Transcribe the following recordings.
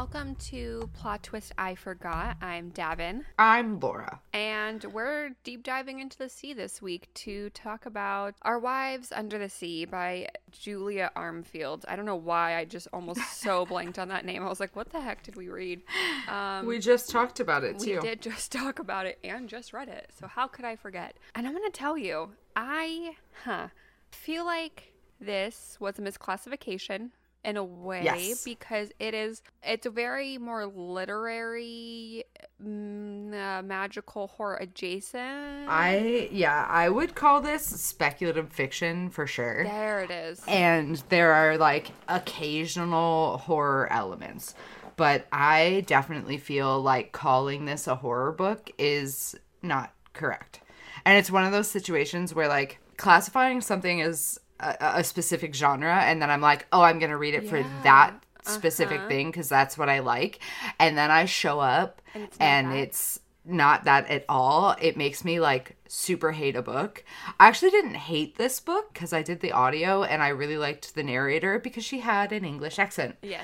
Welcome to Plot Twist I Forgot. I'm Davin. I'm Laura. And we're deep diving into the sea this week to talk about Our Wives Under the Sea by Julia Armfield. I don't know why I just almost so blanked on that name. I was like, what the heck did we read? We just talked about it too. We did just talk about it and just read it. So how could I forget? And I'm going to tell you, I feel like this was a misclassification in a way, yes, because it's a very more literary, magical horror adjacent. I would call this speculative fiction for sure. There it is. And there are like occasional horror elements, but I definitely feel like calling this a horror book is not correct. And it's one of those situations where like classifying something as a specific genre, and then I'm like, oh, I'm gonna read it for that specific thing because that's what I like, and then I show up and it's not that at all. It makes me like super hate a book. I actually didn't hate this book because I did the audio and I really liked the narrator because she had an English accent. Yes.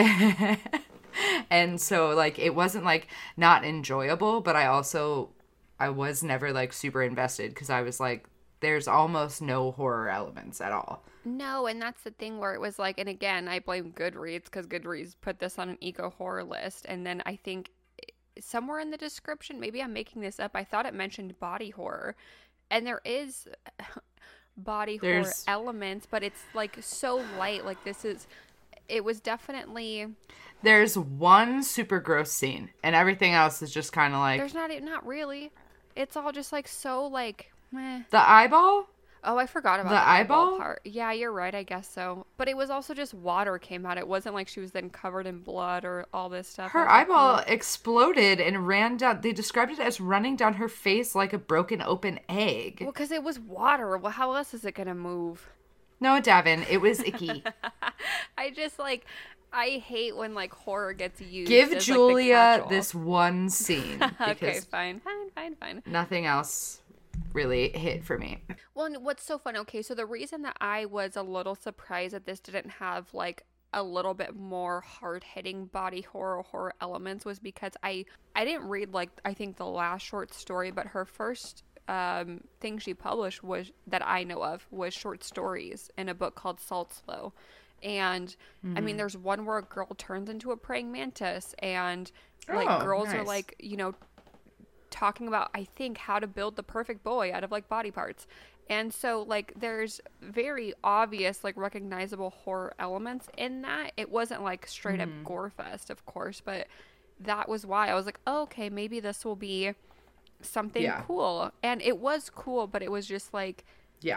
And so like it wasn't like not enjoyable, but I was never like super invested because I was like, there's almost no horror elements at all. No, and that's the thing where it was like, and again, I blame Goodreads because Goodreads put this on an eco horror list, and then I think somewhere in the description, maybe I'm making this up, I thought it mentioned body horror, and there is body horror elements, but it's like so light. Like it was definitely. There's one super gross scene, and everything else is just kind of like. There's not really. It's all just like so like. Meh. The eyeball? Oh, I forgot about the eyeball part. Yeah, you're right. I guess so. But it was also just water came out. It wasn't like she was then covered in blood or all this stuff. Her eyeball exploded and ran down. They described it as running down her face like a broken open egg. Well, because it was water. Well, how else is it going to move? No, Davin, it was icky. I just like... I hate when like horror gets used. Give as, Julia this one scene. Okay, fine. Nothing else really hit for me. Well, and what's so fun, okay, so the reason that I was a little surprised that this didn't have like a little bit more hard-hitting body horror elements was because I didn't read like I think the last short story, but her first thing she published was that I know of was short stories in a book called Salt Slow. And I mean, there's one where a girl turns into a praying mantis, and like girls are like, you know, talking about, I think, how to build the perfect boy out of like body parts. And so like there's very obvious like recognizable horror elements in that. It wasn't like straight up gore fest, of course, but that was why I was like, oh, okay, maybe this will be something cool. And it was cool, but it was just like,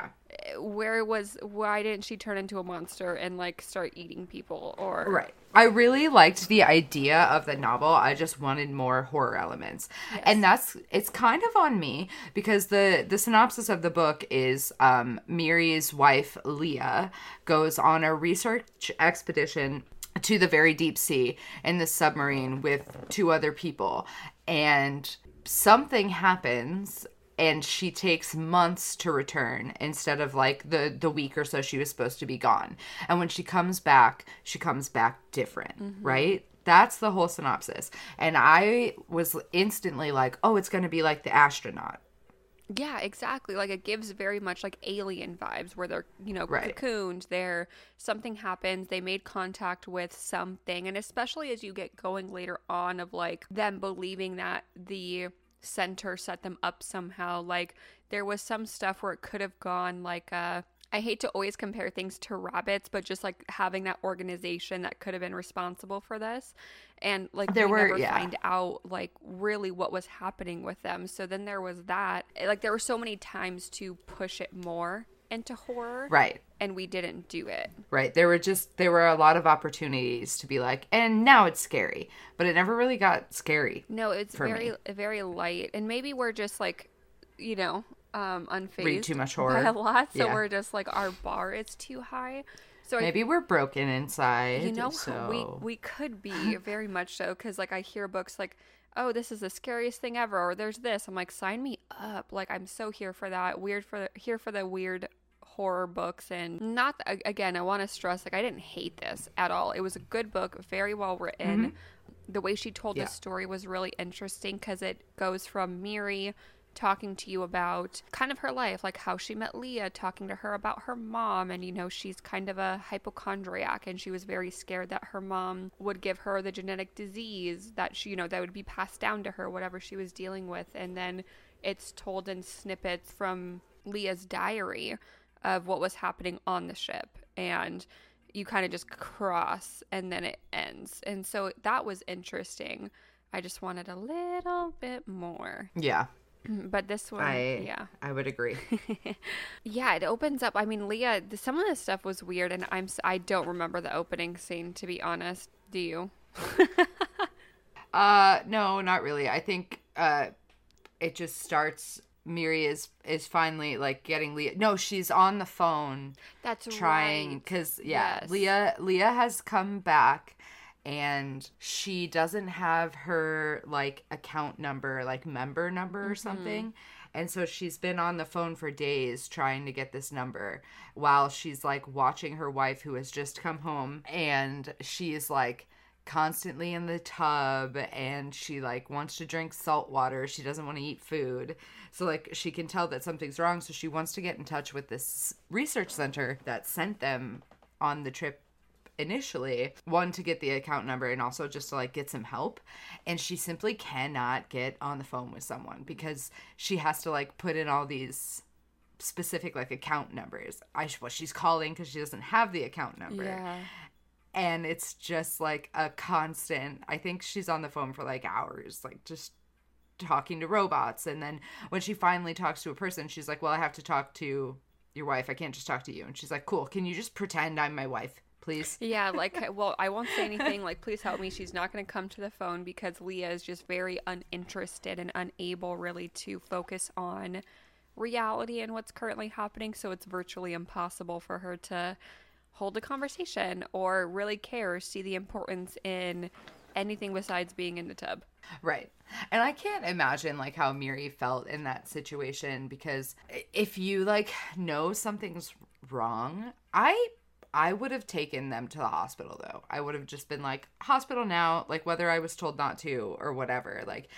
why didn't she turn into a monster and like start eating people? Or right. I really liked the idea of the novel. I just wanted more horror elements. Yes. And it's kind of on me because the synopsis of the book is Miri's wife Leah goes on a research expedition to the very deep sea in the submarine with two other people, and something happens and she takes months to return instead of like the week or so she was supposed to be gone. And when she comes back different, right? That's the whole synopsis. And I was instantly like, oh, it's going to be like The Astronaut. Yeah, exactly. Like it gives very much like Alien vibes where they're, you know, cocooned. Something happens. They made contact with something. And especially as you get going later on of like them believing that the center set them up somehow. Like there was some stuff where it could have gone like I hate to always compare things to rabbits, but just like having that organization that could have been responsible for this, and like we never find out like really what was happening with them. So then there was that, like there were so many times to push it more into horror, right? And we didn't do it. Right. There were a lot of opportunities to be like, and now it's scary, but it never really got scary. No, it's very light, and maybe we're just like, you know, unfazed. Read too much horror by a lot, so we're just like our bar is too high. So maybe we're broken inside. You know, we could be very much so, because like I hear books like, oh, this is the scariest thing ever, or there's this. I'm like, sign me up. Like I'm so here for that. Here for the weird horror books. And not, again, I want to stress, like I didn't hate this at all. It was a good book, very well written. the way she told this story was really interesting because it goes from Miri talking to you about kind of her life, like how she met Leah, talking to her about her mom, and she's kind of a hypochondriac, and she was very scared that her mom would give her the genetic disease that she that would be passed down to her, whatever she was dealing with. And then it's told in snippets from Leah's diary of what was happening on the ship, and you kind of just cross and then it ends. And so that was interesting. I just wanted a little bit more. Yeah. But this one, I would agree. Yeah, it opens up. I mean, Leah, some of this stuff was weird, and I don't remember the opening scene, to be honest. Do you? No, not really. I think it just starts. Miri is finally like getting Leah. No, she's on the phone. That's trying right. because Yes. Leah has come back. And she doesn't have her, like, account number, like, member number or something. And so she's been on the phone for days trying to get this number while she's, like, watching her wife who has just come home. And she's, like, constantly in the tub. And she, like, wants to drink salt water. She doesn't want to eat food. So, like, she can tell that something's wrong. So she wants to get in touch with this research center that sent them on the trip initially, one, to get the account number, and also just to like get some help. And she simply cannot get on the phone with someone because she has to like put in all these specific like account numbers. She's calling because she doesn't have the account number. Yeah. And it's just like a constant, I think she's on the phone for like hours, like just talking to robots. And then when she finally talks to a person, she's like, well, I have to talk to your wife. I can't just talk to you. And she's like, cool, can you just pretend I'm my wife, please? Yeah, like, well, I won't say anything, like, please help me. She's not going to come to the phone because Leah is just very uninterested and unable really to focus on reality and what's currently happening. So it's virtually impossible for her to hold a conversation or really care or see the importance in anything besides being in the tub. Right. And I can't imagine like how Miri felt in that situation, because if you like know something's wrong, I would have taken them to the hospital though. I would have just been like, hospital now, like whether I was told not to or whatever. Like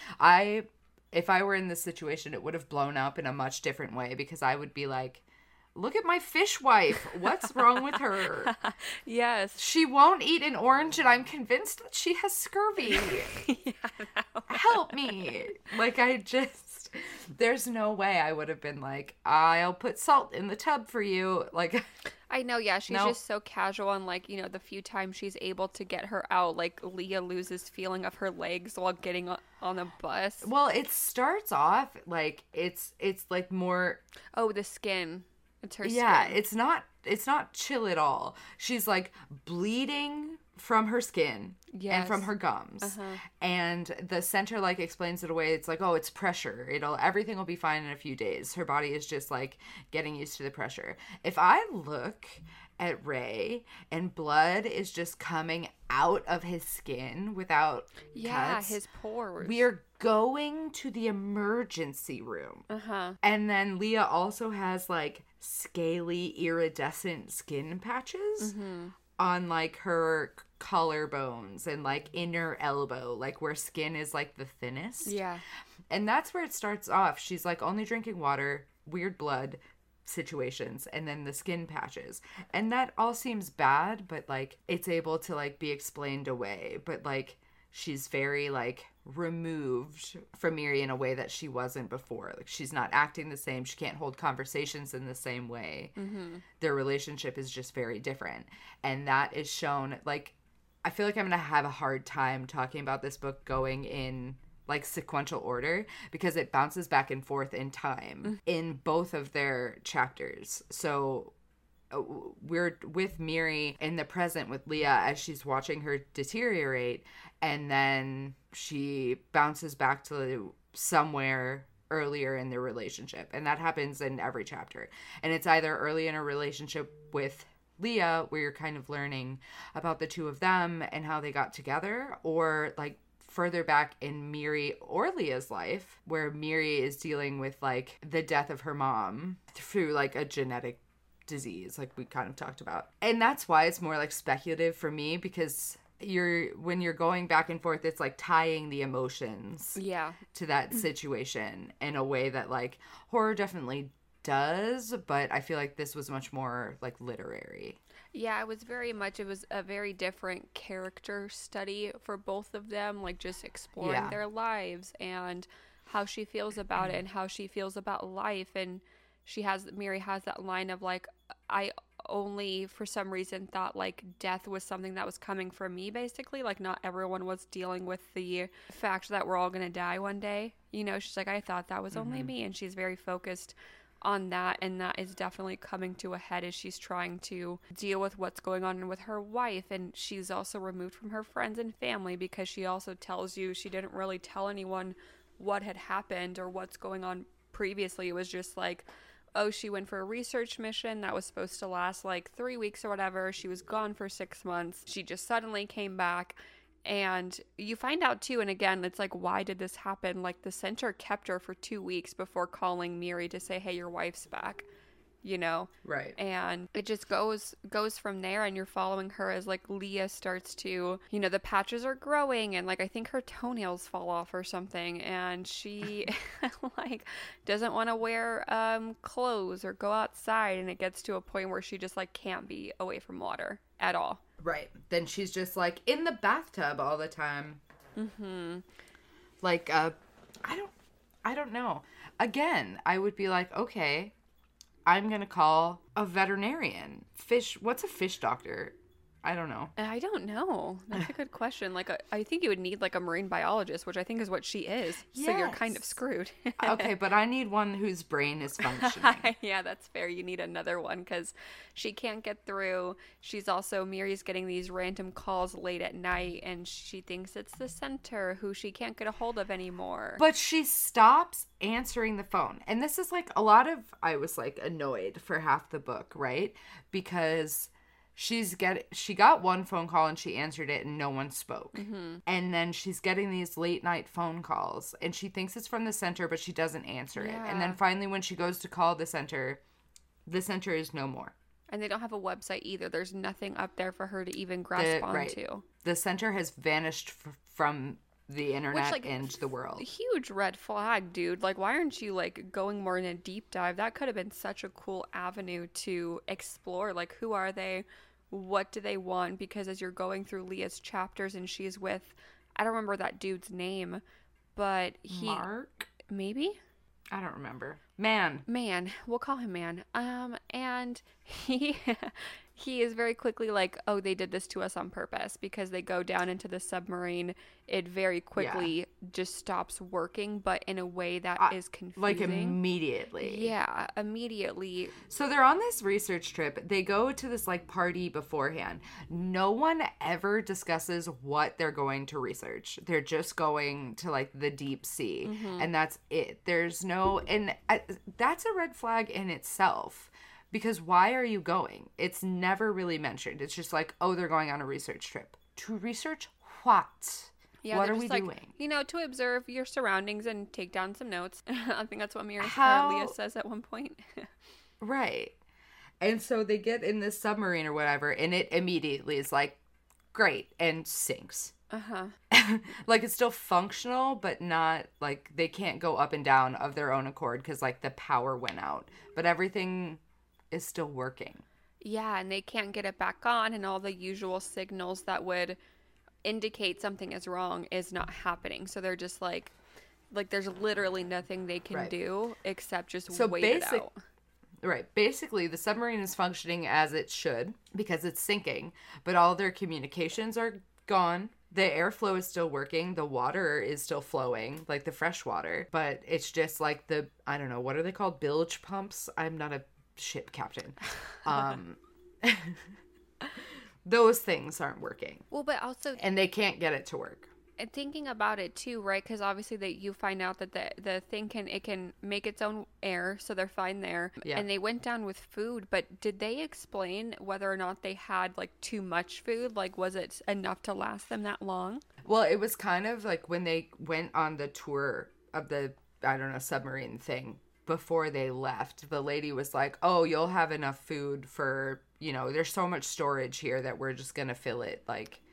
if I were in this situation, it would have blown up in a much different way, because I would be like, look at my fish wife. What's wrong with her? Yes. She won't eat an orange, and I'm convinced that she has scurvy. Help me. Like, there's no way I would have been like, I'll put salt in the tub for you. Like, I know, yeah, she's just so casual, and like, the few times she's able to get her out, like Leah loses feeling of her legs while getting on a bus. Well, it starts off like it's like more. Oh, the skin. It's her skin. Yeah, it's not chill at all. She's like bleeding from her skin and from her gums. Uh-huh. And the center like explains it away. It's like, oh, it's pressure. Everything will be fine in a few days. Her body is just like getting used to the pressure. If I look at Ray and blood is just coming out of his skin without cuts, his pores. We're going to the emergency room. Uh-huh. And then Leah also has like scaly iridescent skin patches on like her collarbones and like inner elbow, like where skin is like the thinnest. Yeah. And that's where it starts off. She's like only drinking water, weird blood situations, and then the skin patches. And that all seems bad, but like it's able to like be explained away. But like she's very like removed from Miri in a way that she wasn't before. Like she's not acting the same. She can't hold conversations in the same way. Mm-hmm. Their relationship is just very different. And that is shown, like, I feel like I'm going to have a hard time talking about this book going in like sequential order, because it bounces back and forth in time in both of their chapters. So we're with Miri in the present with Leah as she's watching her deteriorate, and then she bounces back to somewhere earlier in their relationship, and that happens in every chapter. And it's either early in a relationship with Leah, where you're kind of learning about the two of them and how they got together, or like further back in Miri or Leah's life, where Miri is dealing with like the death of her mom through like a genetic disease, like we kind of talked about. And that's why it's more like speculative for me, because when you're going back and forth, it's like tying the emotions Yeah. to that situation in a way that like horror definitely does, but I feel like this was much more like literary. Yeah, it was a very different character study for both of them, like just exploring Yeah. their lives and how she feels about it and how she feels about life. And Mary has that line of like, I only for some reason thought like death was something that was coming for me, basically. Like, not everyone was dealing with the fact that we're all going to die one day. You know, she's like, I thought that was only me. And she's very focused on that, and that is definitely coming to a head as she's trying to deal with what's going on with her wife. And she's also removed from her friends and family because she also tells you she didn't really tell anyone what had happened or what's going on previously. It was just like, oh, she went for a research mission that was supposed to last like 3 weeks or whatever. She was gone for 6 months. She just suddenly came back. And you find out too, and again, it's like, why did this happen? Like, the center kept her for 2 weeks before calling Miri to say, hey, your wife's back, you know? Right. And it just goes from there, and you're following her as like Leah starts to, you know, the patches are growing, and like I think her toenails fall off or something, and she like doesn't want to wear clothes or go outside, and it gets to a point where she just like can't be away from water at all. Right. Then she's just like in the bathtub all the time. Like I don't know. Again, I would be like, okay, I'm going to call a veterinarian. What's a fish doctor? I don't know. I don't know. That's a good question. Like, I think you would need like a marine biologist, which I think is what she is. So you're kind of Yes. screwed. Okay, but I need one whose brain is functioning. Yeah, that's fair. You need another one because she can't get through. Miri's getting these random calls late at night, and she thinks it's the center who she can't get a hold of anymore. But she stops answering the phone. And this is like I was like annoyed for half the book, right? Because she got one phone call and she answered it and no one spoke. And then she's getting these late night phone calls and she thinks it's from the center, but she doesn't answer it. And then finally when she goes to call the center is no more. And they don't have a website either. There's nothing up there for her to even grasp onto. The center has vanished from the internet and the world. Huge red flag, dude. Like, why aren't you like going more in a deep dive? That could have been such a cool avenue to explore. Like, who are they? What do they want? Because as you're going through Leah's chapters and she's with, I don't remember that dude's name, but Mark? Maybe? I don't remember. Man. We'll call him Man. And he is very quickly like, oh, they did this to us on purpose, because they go down into the submarine. It very quickly just stops working, but in a way that is confusing. Like immediately. Yeah, immediately. So they're on this research trip. They go to this like party beforehand. No one ever discusses what they're going to research. They're just going to like the deep sea, and that's it. There's no, and that's a red flag in itself. Because why are you going? It's never really mentioned. It's just like, oh, they're going on a research trip. To research what? Yeah, what are we doing? You know, to observe your surroundings and take down some notes. I think that's what Leah says at one point. Right. And so they get in this submarine or whatever, and it immediately is like, great, and sinks. Like, it's still functional, but not, like, they can't go up and down of their own accord because, like, the power went out. But everything is still working. Yeah, and they can't get it back on, and all the usual signals that would indicate something is wrong is not happening. So they're just like there's literally nothing they can do except just wait it out. Right. Basically, the submarine is functioning as it should because it's sinking, but all their communications are gone. The airflow is still working. The water is still flowing, like the fresh water, but it's just like I don't know, what are they called? Bilge pumps? I'm not a ship captain. Those things aren't working. Well, but also, and they can't get it to work. And thinking about it too, right? Because obviously you find out that the thing can make its own air, so they're fine there. Yeah. And they went down with food, but did they explain whether or not they had like too much food? Like, was it enough to last them that long? Well, it was kind of like when they went on the tour of the, I don't know, submarine thing. Before they left, the lady was like, oh, you'll have enough food for, you know, there's so much storage here that we're just gonna fill it like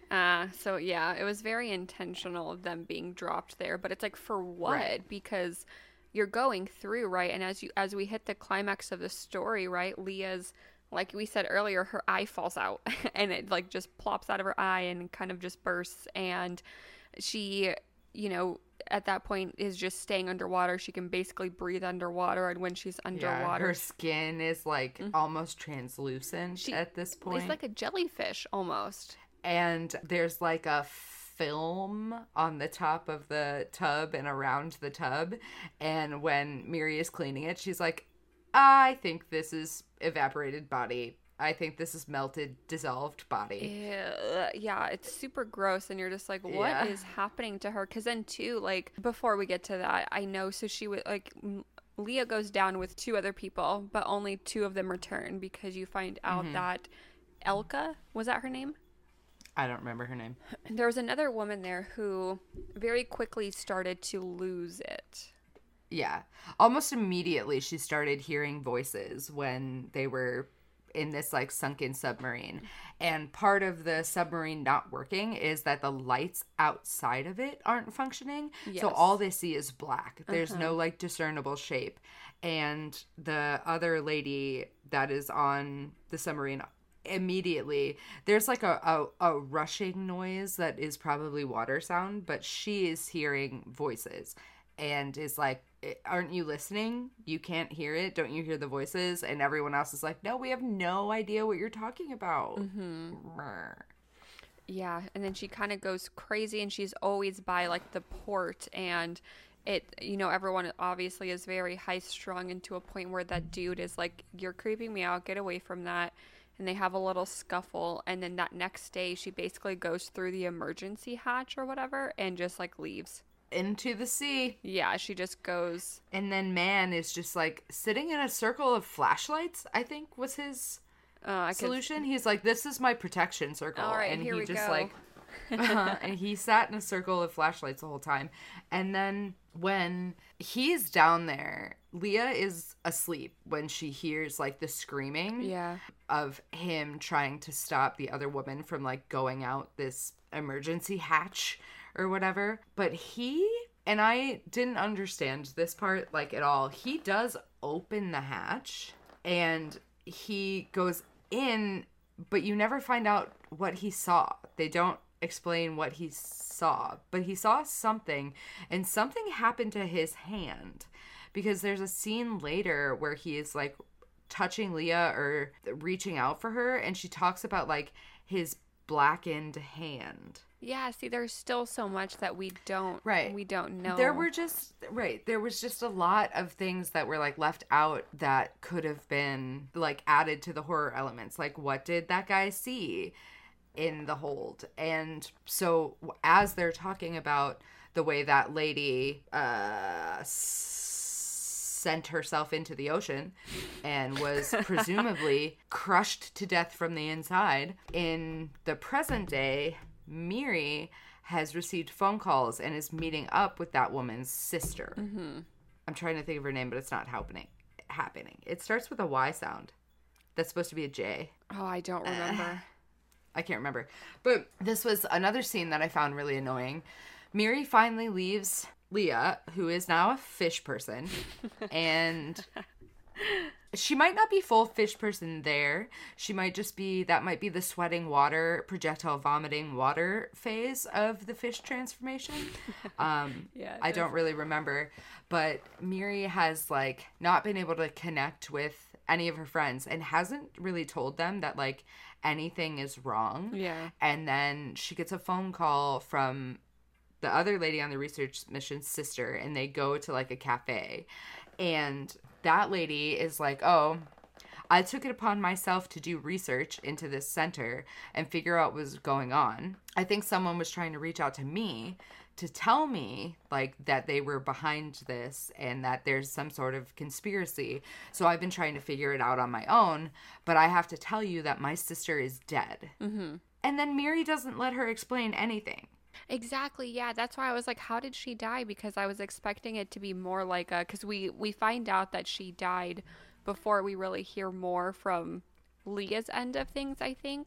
So yeah, it was very intentional of them being dropped there, but it's like for what? Right. Because you're going through, right? And as we hit the climax of the story, right? Leah's, like we said earlier, her eye falls out and it like just plops out of her eye and kind of just bursts, and she, you know, at that point is just staying underwater. She can basically breathe underwater, and when she's Yeah, underwater, her skin is like almost translucent she at this point. it's like a jellyfish almost. And there's like a film on the top of the tub and around the tub. And when Miri is cleaning it, she's like, I think this is evaporated body. I think this is melted, dissolved body. Yeah, it's super gross, and you're just like, what is happening to her? Because then, too, like, before we get to that, I know, so she would, like, Leah goes down with 2 other people, but only 2 of them return because you find out that Elka, was that her name? I don't remember her name. There was another woman there who very quickly started to lose it. Yeah. Almost immediately, she started hearing voices when they were in this like sunken submarine. And part of the submarine not working is that the lights outside of it aren't functioning. Yes. So all they see is black. There's no like discernible shape. And the other lady that is on the submarine, immediately there's like a rushing noise that is probably water sound, but she is hearing voices and is like, aren't you listening? You can't hear it? Don't you hear the voices? And everyone else is like, no, we have no idea what you're talking about. Yeah, and then she kind of goes crazy, and she's always by like the port, and it, you know, everyone obviously is very high strung, and to a point where that dude is like, you're creeping me out, get away from that. And they have a little scuffle, and then that next day she basically goes through the emergency hatch or whatever and just like leaves into the sea. Yeah, she just goes. And then Man is just like sitting in a circle of flashlights, I think was his solution. He's like, this is my protection circle. All right, and here he we just go. like and he sat in a circle of flashlights the whole time. And then when he's down there, Leah is asleep when she hears like the screaming of him trying to stop the other woman from like going out this emergency hatch or whatever. But he, and I didn't understand this part like at all, he does open the hatch and he goes in, but you never find out what he saw. They don't explain what he saw, but he saw something, and something happened to his hand, because there's a scene later where he is like touching Leah or reaching out for her, and she talks about like his blackened hand. Yeah, see, there's still so much that we don't know. There was just a lot of things that were like left out that could have been like added to the horror elements. Like, what did that guy see in the hold? And so as they're talking about the way that lady sent herself into the ocean and was presumably crushed to death from the inside, in the present day, Miri has received phone calls and is meeting up with that woman's sister. I'm trying to think of her name, but it's not happening. It starts with a Y sound. That's supposed to be a J. Oh, I don't remember. I can't remember. But this was another scene that I found really annoying. Miri finally leaves Leah, who is now a fish person, and she might not be full fish person there. She might just be, that might be the sweating water, projectile vomiting water phase of the fish transformation. I don't really remember. But Miri has like not been able to connect with any of her friends and hasn't really told them that like anything is wrong. Yeah. And then she gets a phone call from the other lady on the research mission's sister, and they go to like a cafe, and that lady is like, oh, I took it upon myself to do research into this center and figure out what was going on. I think someone was trying to reach out to me to tell me like that they were behind this and that there's some sort of conspiracy. So I've been trying to figure it out on my own, but I have to tell you that my sister is dead. And then Miri doesn't let her explain anything. Exactly, yeah. That's why I was like, how did she die? Because I was expecting it to be more like a... Because we find out that she died before we really hear more from Leah's end of things, I think.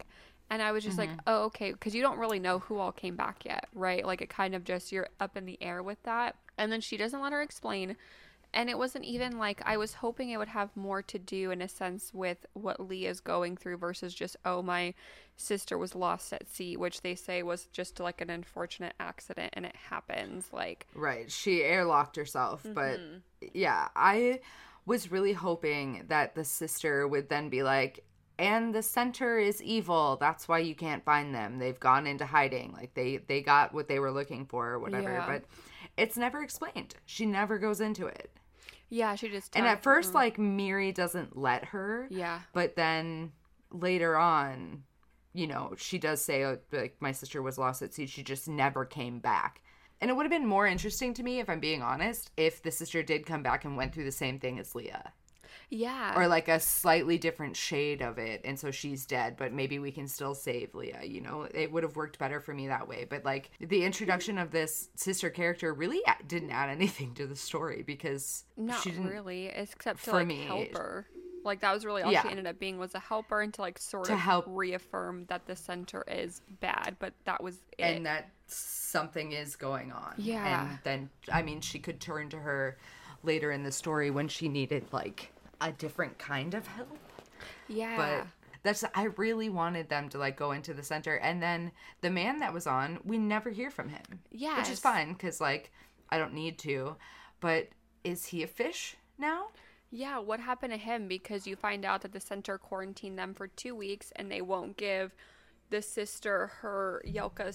And I was just like, oh, okay, because you don't really know who all came back yet, right? Like, it kind of just, you're up in the air with that. And then she doesn't let her explain. And it wasn't even like, I was hoping it would have more to do in a sense with what Leah's going through versus just, oh, my sister was lost at sea, which they say was just like an unfortunate accident and it happens. Like, right. She airlocked herself. But yeah, I was really hoping that the sister would then be like, and the center is evil. That's why you can't find them. They've gone into hiding. Like they got what they were looking for or whatever. Yeah. But it's never explained. She never goes into it. Yeah, she just... And at first, like, Miri doesn't let her. Yeah. But then later on, you know, she does say, oh, like, my sister was lost at sea. She just never came back. And it would have been more interesting to me, if I'm being honest, if the sister did come back and went through the same thing as Leah. Yeah. Or like a slightly different shade of it. And so she's dead, but maybe we can still save Leah, you know? It would have worked better for me that way. But like the introduction of this sister character really didn't add anything to the story because not she didn't, really, except to like me, help her. Like that was really all she ended up being, was a helper and to like sort of help reaffirm that the center is bad, but that was it. And that something is going on. Yeah. And then, I mean, she could turn to her later in the story when she needed like a different kind of help. Yeah. But I really wanted them to like go into the center, and then the man that was on, we never hear from him. Yeah. Which is fine because like I don't need to. But is he a fish now? Yeah, what happened to him? Because you find out that the center quarantined them for 2 weeks and they won't give the sister her Elka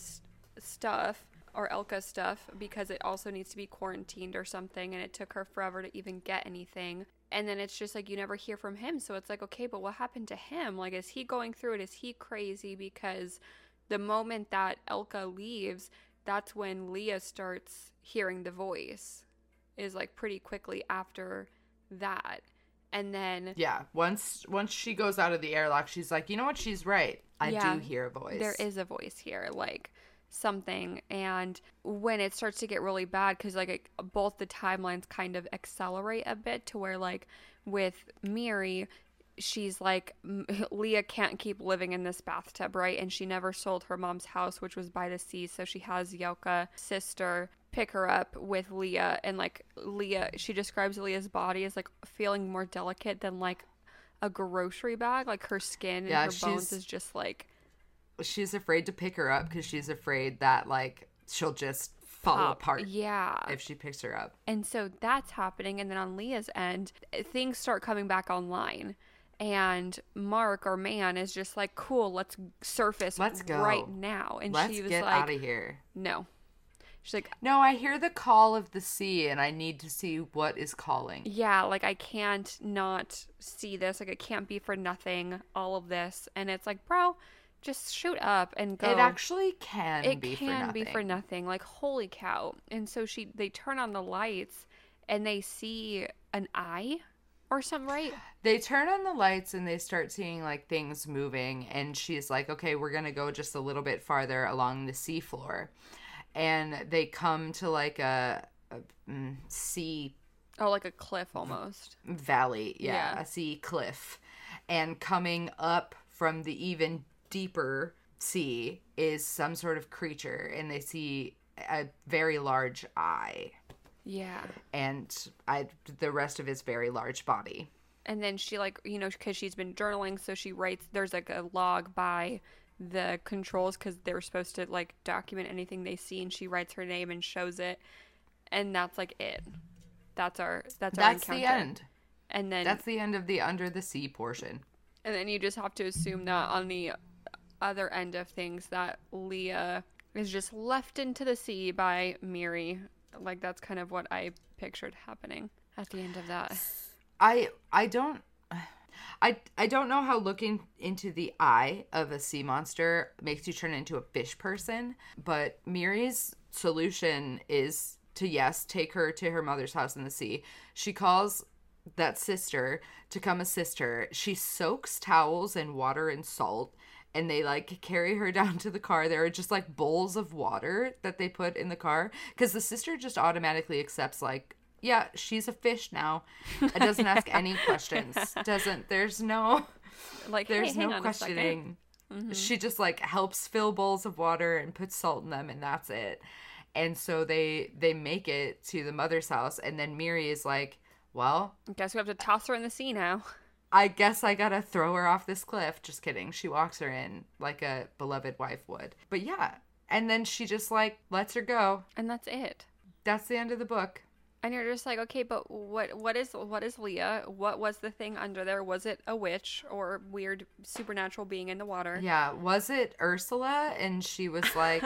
stuff because it also needs to be quarantined or something, and it took her forever to even get anything. And then it's just like you never hear from him. So it's like, okay, but what happened to him? Like, is he going through it? Is he crazy? Because the moment that Elka leaves, that's when Leah starts hearing the voice, is like pretty quickly after that. And then yeah, once she goes out of the airlock, she's like, you know what, she's right. I do hear a voice. There is a voice here, like something. And when it starts to get really bad, because like both the timelines kind of accelerate a bit to where like with Miri, she's like, Leah can't keep living in this bathtub, right? And she never sold her mom's house, which was by the sea, so she has Yelka sister pick her up with Leah. And like Leah, she describes Leah's body as like feeling more delicate than like a grocery bag. Like her skin and her bones is just like, she's afraid to pick her up because she's afraid that like she'll just fall apart if she picks her up. And so that's happening. And then on Leah's end, things start coming back online. And Mark, our man, is just like, cool, let's surface right now. And let's she was get like, out of here. No. She's like, no, I hear the call of the sea and I need to see what is calling. Yeah, like I can't not see this. Like it can't be for nothing, all of this. And it's like, bro, just shoot up and go. It actually can be for nothing. It can be for nothing. Like, holy cow. And so they turn on the lights and they see an eye or something, right? They turn on the lights and they start seeing like things moving. And she's like, okay, we're going to go just a little bit farther along the seafloor. And they come to like a sea. Oh, like a cliff almost. Valley, yeah, a sea cliff. And coming up from the even deeper sea is some sort of creature. And they see a very large eye. Yeah. And the rest of his very large body. And then she like, you know, because she's been journaling, so she writes, there's like a log by the controls because they were supposed to like document anything they see, and she writes her name and shows it, and that's like it. That's our encounter. The end. And then that's the end of the under the sea portion. And then you just have to assume that on the other end of things that Leah is just left into the sea by Miri. Like that's kind of what I pictured happening at the end of that. I don't know how looking into the eye of a sea monster makes you turn into a fish person, but Miri's solution is to, yes, take her to her mother's house in the sea. She calls that sister to come assist her. She soaks towels in water and salt, and they like carry her down to the car. There are just like bowls of water that they put in the car because the sister just automatically accepts like, yeah, she's a fish now. It doesn't ask any questions. There's no like, there's no questioning. She just like helps fill bowls of water and puts salt in them, and that's it. And so they make it to the mother's house, and then Miri is like, well, Guess we have to toss her in the sea now. I guess I gotta throw her off this cliff. Just kidding. She walks her in like a beloved wife would. But yeah. And then she just like lets her go. And that's it. That's the end of the book. And you're just like, okay, but what is Leah? What was the thing under there? Was it a witch or weird supernatural being in the water? Yeah. Was it Ursula? And she was like,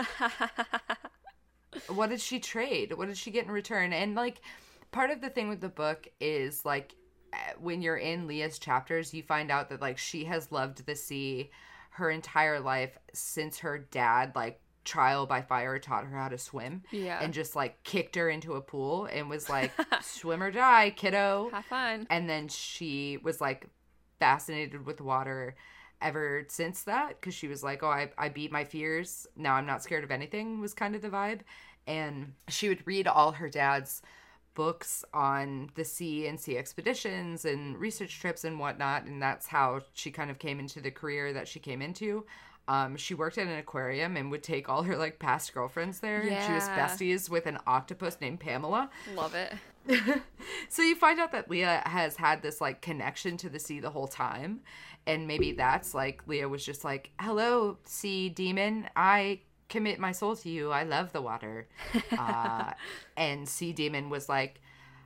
what did she trade? What did she get in return? And like, part of the thing with the book is like, when you're in Leah's chapters, you find out that like she has loved the sea her entire life since her dad like trial by fire taught her how to swim. Yeah. And just like kicked her into a pool and was like, swim or die, kiddo. Have fun. And then she was like fascinated with water ever since that, because she was like, oh, I beat my fears. Now I'm not scared of anything, was kind of the vibe. And she would read all her dad's books on the sea and sea expeditions and research trips and whatnot, and that's how she kind of came into the career that she came into. She worked at an aquarium and would take all her like past girlfriends there. Yeah. And she was besties with an octopus named Pamela. Love it. So you find out that Leah has had this like connection to the sea the whole time, and maybe that's like Leah was just like, hello, sea demon, I commit my soul to you, I love the water. And sea demon was like,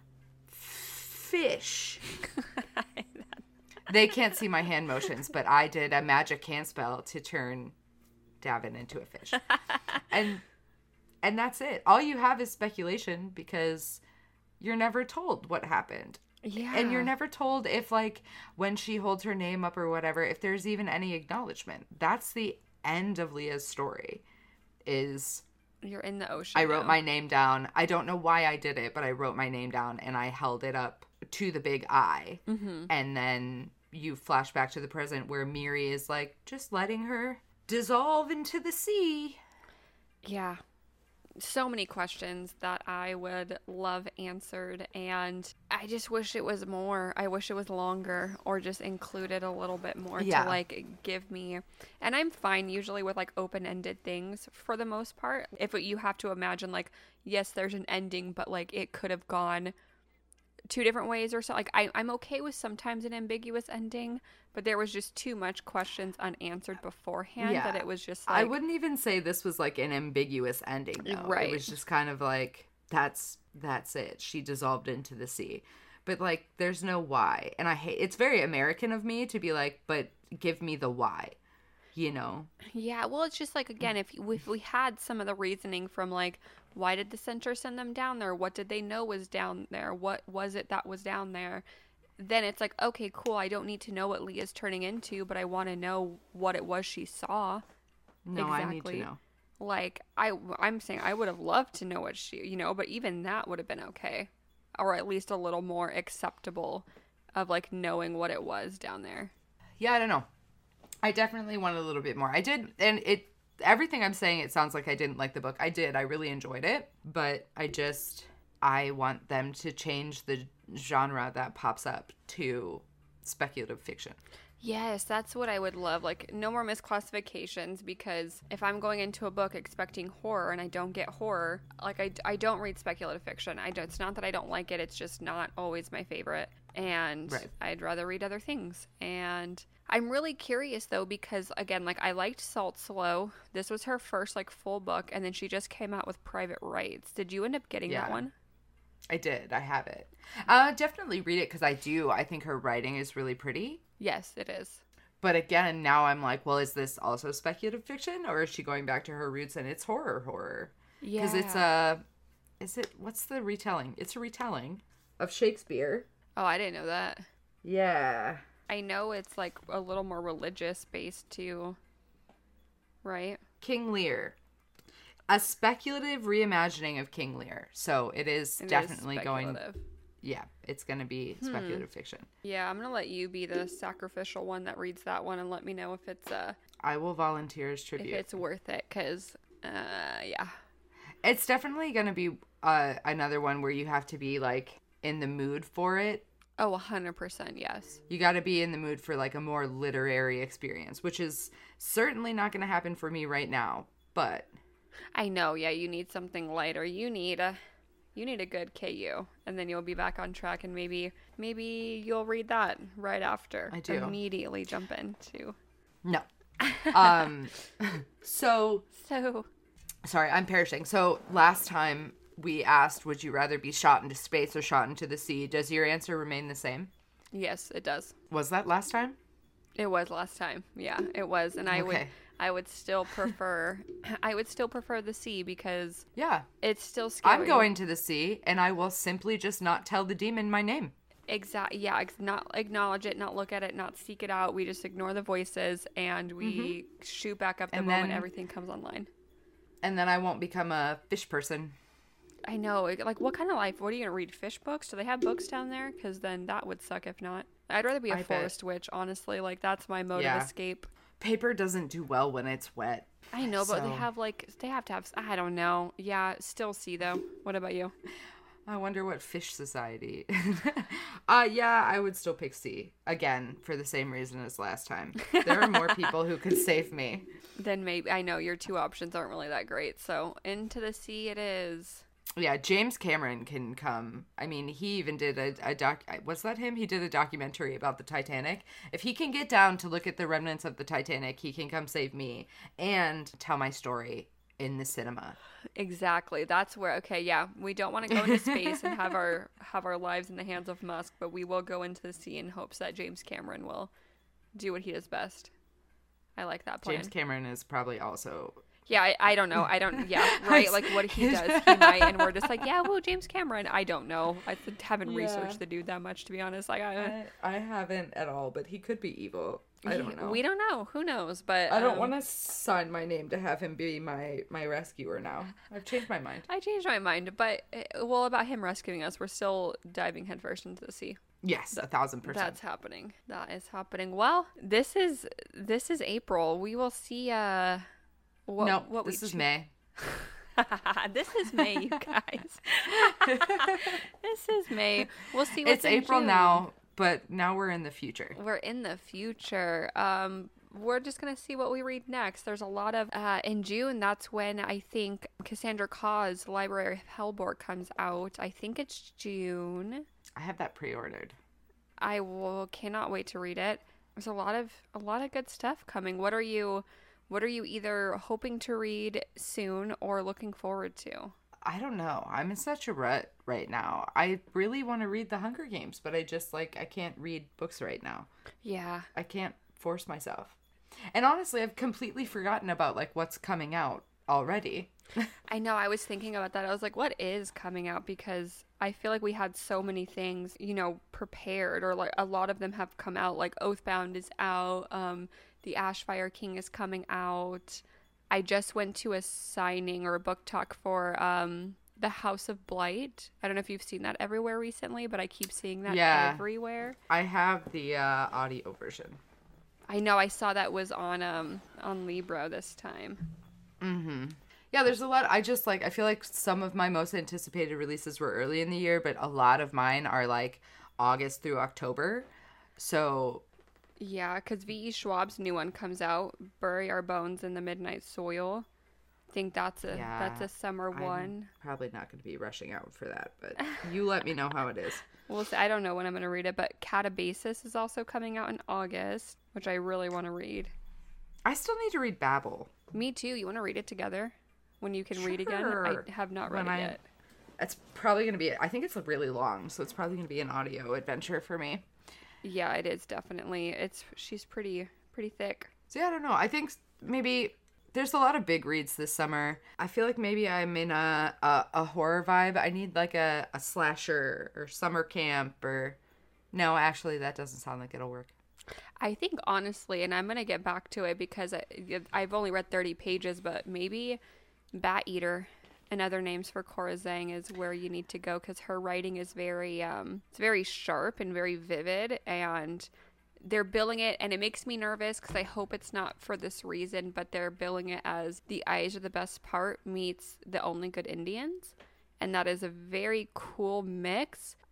fish. They can't see my hand motions, but I did a magic hand spell to turn Davin into a fish. And that's it. All you have is speculation, because you're never told what happened. Yeah. And you're never told if, like, when she holds her name up or whatever, if there's even any acknowledgement. That's the end of Leah's story, is You're in the ocean. I wrote my name down. I don't know why I did it, but I wrote my name down and I held it up to the big I. Mm-hmm. And then you flash back to the present where Miri is, like, just letting her dissolve into the sea. Yeah. So many questions that I would love answered, and I just wish it was more. I wish it was longer, or just included a little bit more to like give me. And I'm fine usually with like open-ended things for the most part. If you have to imagine like, yes, there's an ending, but like it could have gone two different ways or so. Like I'm okay with sometimes an ambiguous ending, but there was just too much questions unanswered beforehand that it was just like, I wouldn't even say this was like an ambiguous ending though. Right. It was just kind of like, that's it. She dissolved into the sea. But like, there's no why. And I hate, it's very American of me to be like, but give me the why, you know? Yeah, well, it's just like, again, if we had some of the reasoning from like, why did the center send them down there? What did they know was down there? What was it that was down there? Then it's like, okay, cool. I don't need to know what Leah's turning into, but I want to know what it was she saw. No, exactly. I need to know. Like, I'm saying I would have loved to know what she, but even that would have been okay. Or at least a little more acceptable of like knowing what it was down there. Yeah, I don't know. I definitely wanted a little bit more. I did, and everything I'm saying, it sounds like I didn't like the book. I did. I really enjoyed it, but I want them to change the genre that pops up to speculative fiction. Yes, that's what I would love. Like, no more misclassifications, because if I'm going into a book expecting horror and I don't get horror, like, I don't read speculative fiction. It's not that I don't like it. It's just not always my favorite. And I'd rather read other things. And I'm really curious, though, because, again, like, I liked Salt Slow. This was her first, like, full book, and then she just came out with Private Rites. Did you end up getting that one? I did. I have it. Definitely read it, because I do. I think her writing is really pretty. Yes, it is. But again, now I'm like, well, is this also speculative fiction, or is she going back to her roots and it's horror? Yeah. Because what's the retelling? It's a retelling of Shakespeare. Oh, I didn't know that. Yeah. I know it's like a little more religious based too, right? King Lear. A speculative reimagining of King Lear. So it is definitely going... Yeah, it's going to be speculative fiction. Yeah, I'm going to let you be the sacrificial one that reads that one and let me know if it's I will volunteer as tribute. If it's worth it, because, yeah. It's definitely going to be another one where you have to be, like, in the mood for it. Oh, 100%, yes. You got to be in the mood for like a more literary experience, which is certainly not going to happen for me right now. But I know, yeah, you need something lighter. You need a good KU, and then you'll be back on track, and maybe you'll read that right after. I do. Immediately jump into. No. So sorry, I'm perishing. So last time we asked, would you rather be shot into space or shot into the sea? Does your answer remain the same? Yes, it does. Was that last time? It was last time. Yeah, it was, and I would still prefer the sea because yeah, it's still scary. I'm going to the sea, and I will simply just not tell the demon my name. Exactly. Yeah, not acknowledge it, not look at it, not seek it out. We just ignore the voices, and we shoot back up the moment everything comes online. And then I won't become a fish person. I know. Like, what kind of life? What are you going to read? Fish books? Do they have books down there? Because then that would suck if not. I'd rather be a forest witch, honestly. Like, that's my mode of escape. Paper doesn't do well when it's wet. I know, but they have to have, I don't know. Yeah, still sea, though. What about you? I wonder what fish society. Yeah, I would still pick sea. Again, for the same reason as last time. There are more people who could save me. Then maybe, I know, your two options aren't really that great. So, into the sea it is. Yeah, James Cameron can come. I mean, he even did was that him? He did a documentary about the Titanic. If he can get down to look at the remnants of the Titanic, he can come save me and tell my story in the cinema. Exactly. That's where, okay, yeah, we don't want to go into space and have our lives in the hands of Musk, but we will go into the sea in hopes that James Cameron will do what he does best. I like that plan. James Cameron is probably also... Yeah, I don't know. Yeah, right? Like, what he does, he might, and we're just like, yeah, well, James Cameron, I don't know. I haven't researched the dude that much, to be honest. Like, I haven't at all, but he could be evil. I don't know. We don't know. Who knows? But I don't want to sign my name to have him be my rescuer now. I've changed my mind. I changed my mind, but, well, about him rescuing us, we're still diving headfirst into the sea. Yes, 1,000%. That's happening. That is happening. Well, this is April. We will see, this is May. This is May, you guys. This is May. We'll see what's It's April June. Now, but now we're in the future. We're in the future. We're just going to see what we read next. There's a lot of, in June, that's when I think Cassandra Claus, Library of Hellborg, comes out. I think it's June. I have that pre-ordered. I cannot wait to read it. There's a lot of good stuff coming. What are you either hoping to read soon or looking forward to? I don't know. I'm in such a rut right now. I really want to read The Hunger Games, but I can't read books right now. Yeah. I can't force myself. And honestly, I've completely forgotten about what's coming out already. I know. I was thinking about that. I was like, what is coming out? Because I feel like we had so many things, prepared, or like a lot of them have come out. Like Oathbound is out. The Ashfire King is coming out. I just went to a signing or a book talk for The House of Blight. I don't know if you've seen that everywhere recently, but I keep seeing that everywhere. I have the audio version. I know. I saw that was on Libro this time. Mm-hmm. Yeah, there's a lot. I feel like some of my most anticipated releases were early in the year, but a lot of mine are August through October. So... Yeah, because V.E. Schwab's new one comes out, Bury Our Bones in the Midnight Soil. I think that's a summer one. Probably not going to be rushing out for that, but you let me know how it is. Well, I don't know when I'm going to read it, but Catabasis is also coming out in August, which I really want to read. I still need to read Babel. Me too. You want to read it together when you can read again? I have not read it yet. It's probably going to be, I think it's really long, so it's probably going to be an audio adventure for me. Yeah, it is definitely. She's pretty thick. So yeah, I don't know. I think maybe there's a lot of big reads this summer. I feel like maybe I'm in a horror vibe. I need a slasher or summer camp or... No, actually, that doesn't sound like it'll work. I think honestly, and I'm going to get back to it because I've only read 30 pages, but maybe Bat Eater and Other Names for Cora Zhang is where you need to go because her writing is very it's very sharp and very vivid, and they're billing it, and it makes me nervous because I hope it's not for this reason, but they're billing it as The Eyes Are the Best Part meets The Only Good Indians, and that is a very cool mix.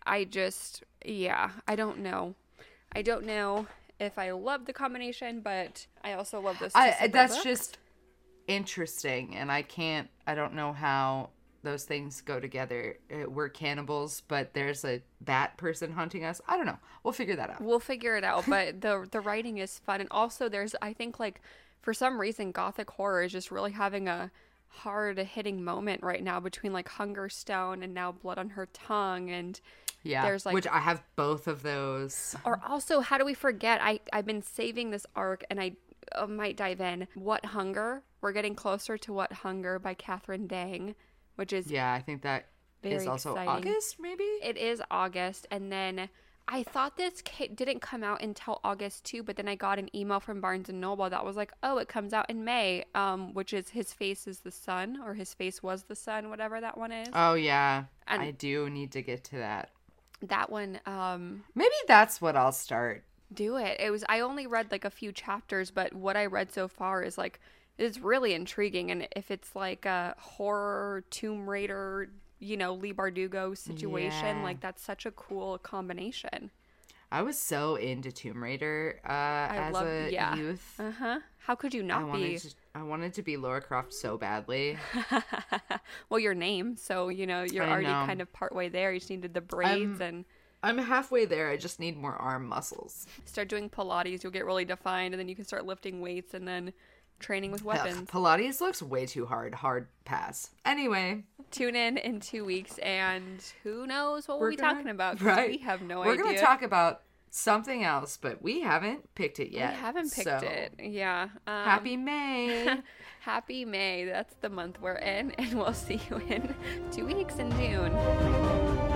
I just, yeah, I don't know. I don't know if I love the combination, but I also love those two that's books. just interesting, and I don't know how those things go together. We're cannibals, but there's a bat person hunting us. I don't know. We'll figure that out. We'll figure it out, but the writing is fun. And also there's, I think, like, for some reason, Gothic horror is just really having a hard-hitting moment right now between, like, Hungerstone and now Blood on Her Tongue, and yeah, there's, like, which I have both of those. Or also, how do we forget? I've been saving this arc, and I might dive in. What Hunger? We're getting closer to What Hunger by Catherine Dang, which is I think that is also exciting. August, maybe? It is August, and then I thought this didn't come out until August too, but then I got an email from Barnes & Noble that was like, oh, it comes out in May, which is His Face is the Sun, or His Face Was the Sun, whatever that one is. Oh, yeah. And I do need to get to that. That one, maybe that's what I'll start. do it. I only read like a few chapters, but what I read so far is like, it's really intriguing. And if it's like a horror Tomb Raider, Lee Bardugo situation, like that's such a cool combination. I was so into Tomb Raider as a youth. How could you not be? I wanted to be Lara Croft so badly. Well, your name, so you're already kind of partway there. You just needed the braids and. I'm halfway there. I just need more arm muscles. Start doing Pilates, you'll get really defined, and then you can start lifting weights and then training with weapons. Ugh, Pilates looks way too hard. Hard pass. Anyway. Tune in 2 weeks, and who knows what we'll be talking about, 'cause right. we have no idea. idea. We're going to talk about something else, but we haven't picked it yet. We haven't picked it. Yeah. Happy May. Happy May. That's the month we're in, and we'll see you in 2 weeks in June.